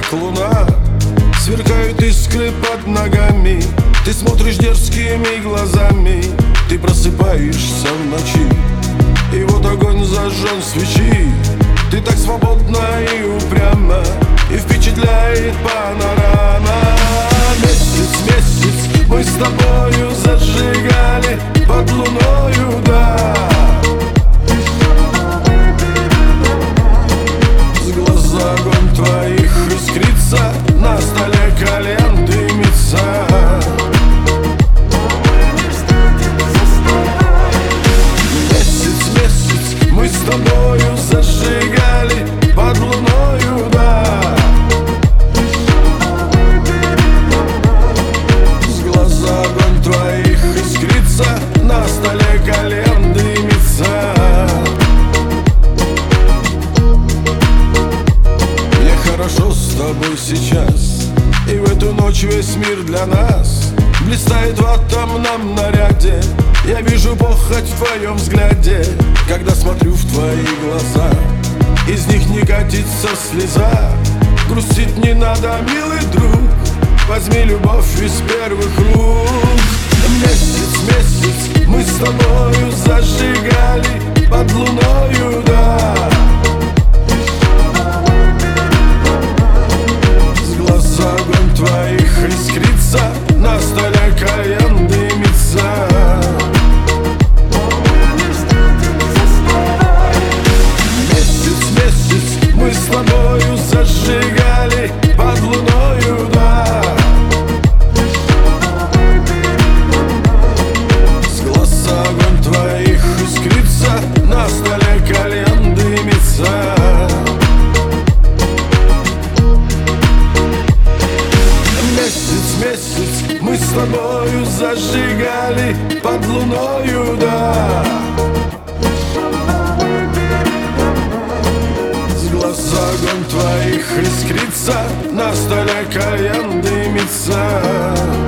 как луна. Сверкают искры под ногами, ты смотришь дерзкими глазами. Ты просыпаешься в ночи, и вот огонь зажжен свечи. Ты так свободна и упряма, и впечатляет панорама. Месяц, мы с тобою зажигали под луною, да. С глаз огонь твоих искрится, на столе кальян дымится. Месяц, мы с тобою зажигали под луною, да. С глаз огонь твоих искрится, на столе кальян дымится. Мне хорошо с тобой сейчас, и в эту ночь весь мир для нас блистает в атомном наряде. Я вижу похоть в твоем взгляде, когда смотрю в твои глаза. Из них не катится слеза. Грустить не надо, милый друг, возьми любовь из первых рук. Месяц, мы с тобою зажигали под луною, да. С глаз огонь твоих искрится, на столе кальян дымится. Месяц, мы с тобою зажигали под луною, да. С глаз огонь твоих искрится, на столе кальян дымится. Месяц, мы с тобою зажигали под луною, да. С глаз огонь твоих искрится, на столе кальян дымится.